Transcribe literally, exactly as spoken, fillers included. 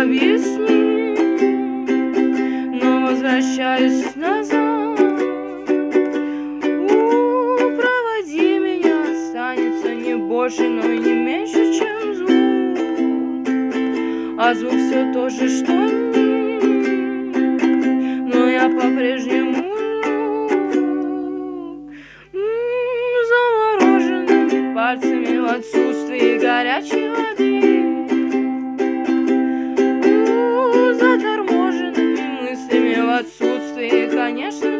объясни, но возвращаюсь назад. У, проводи меня, останется не больше, но и не меньше, чем звук. А звук все то же, что ни, но я по-прежнему замороженными пальцами в отсутствии горячей воды, заторможенными мыслями в отсутствии, конечно.